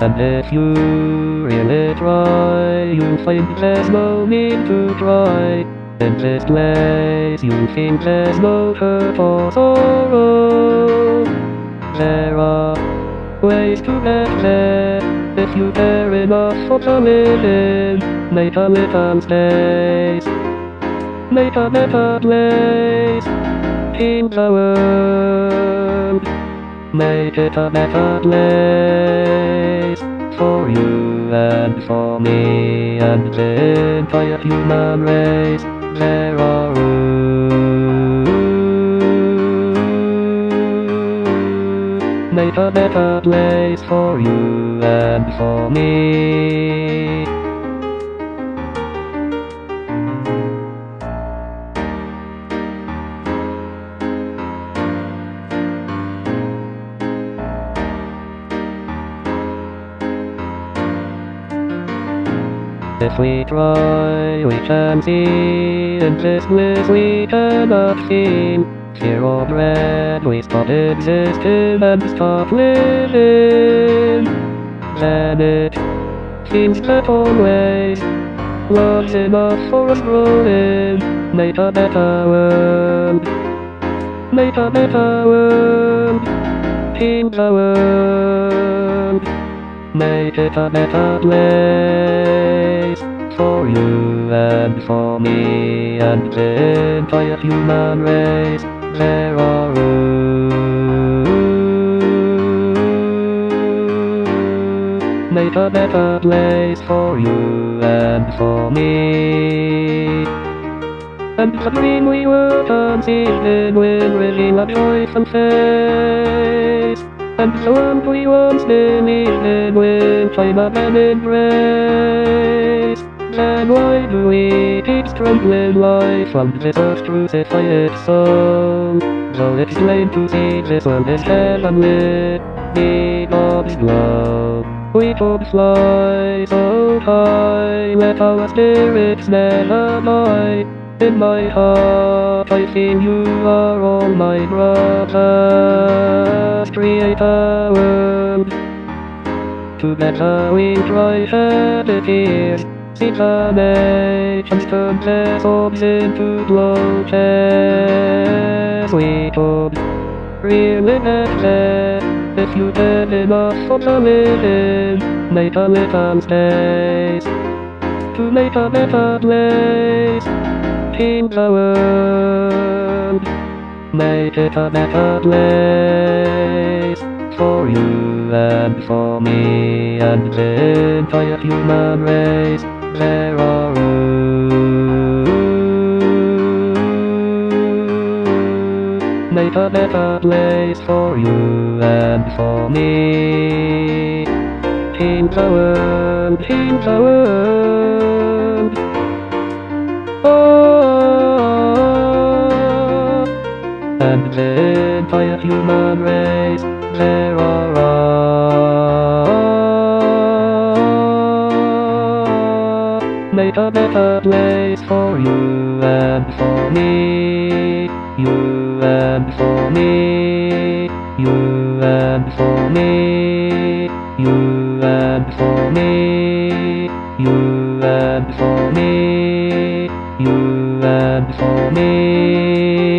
And if you really try, you'll find there's no need to try. In this place you think there's no hurt or sorrow. There are ways to get there, if you care enough for the living. Make a little space, make a better place in the world. Make it a better place for you and for me and the entire human race. There are rules. Make a better place for you and for me. If we try, we can see, in this bliss we cannot feel. Fear or dread, we stop existing and stop living. Then it seems that always love's enough for us growing. Make a better world, make a better world in the world. Make it a better place for you and for me and the entire human race. There are rules. Make a better place for you and for me. And the dream we were conceiving will reveal a joyful face. And the world we once believed in will find a man in grace. Then why do we keep struggling life on this earth crucified soul? Though it's plain to see this world is heavenly, be God's glow. We could fly so high, let our spirits never die. In my heart I feel you are all my brothers. Create a world together we try shed the tears. See the nations turn their souls into glowworms. We could really get there if you cared enough for the living. Make a little space to make a better place in the world. Make it a better place for you and for me and the entire human race. There are rules. Make a better place for you and for me in the world, in the world. And the entire human race. There are make a better place for you and for me, you and for me, you and for me, you and for me, you and for me, you and for me.